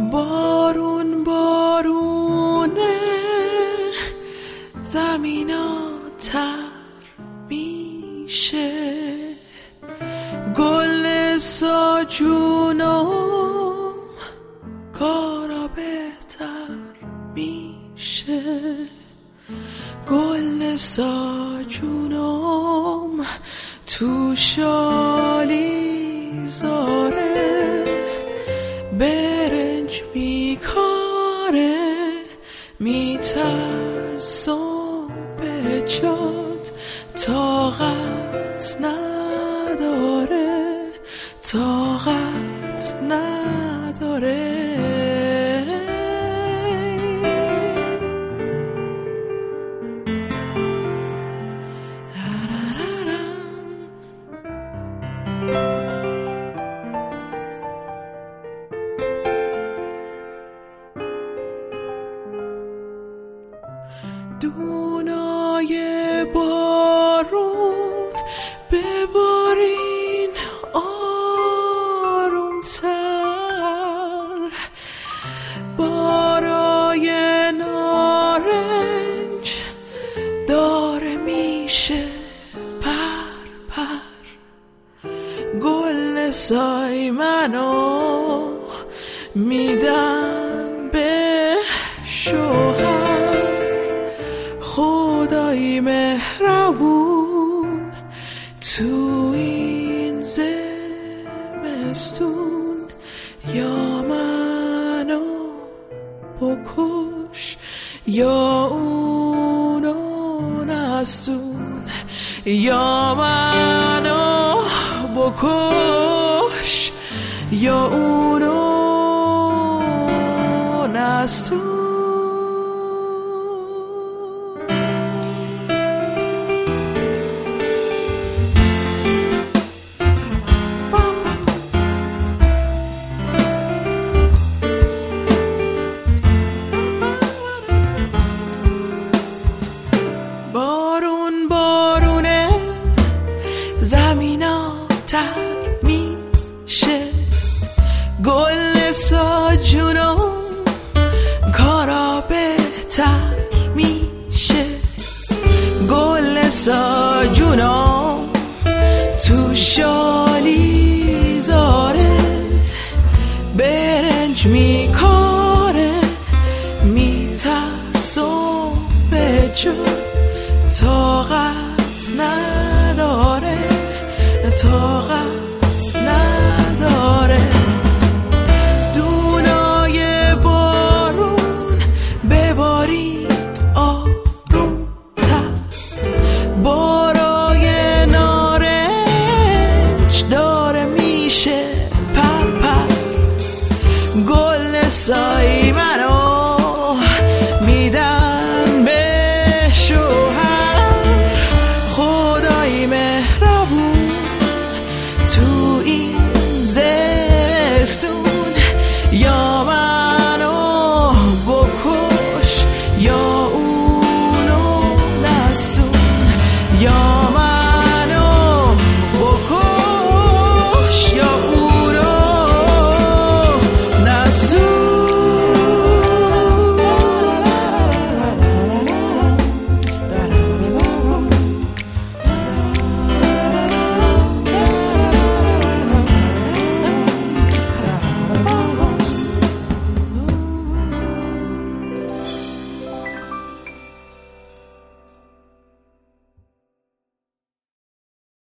بارون بارونه زمینا تر میشه، گل ساجونم کارا بهتر میشه، گل ساجونم تو شالی زاره برنج میکاره، میترسم به جاد طاقت نداره، طاقت نداره. دونای بارون ببارین آرومتر، بارای نارنج داره میشه پر پر، گل سای منو میدن به شوهر، خدای مهربون تو این زمستون یا منو بکش یا اونو نستون، یا منو بکش یا اونو نستون. بارون بارونه زمینا تر میشه، گل ساجونم کارا بهتر میشه، گل ساجونم تو شالی زاره برنج میکاره، میترسم به جا طاقت نداره، طاقت نداره. دونای بارون بباری آرومتر، بارای نارنج داره میشه پر پر، گل سای منو میدن به شوهر، خدای مهربون تو این زمستون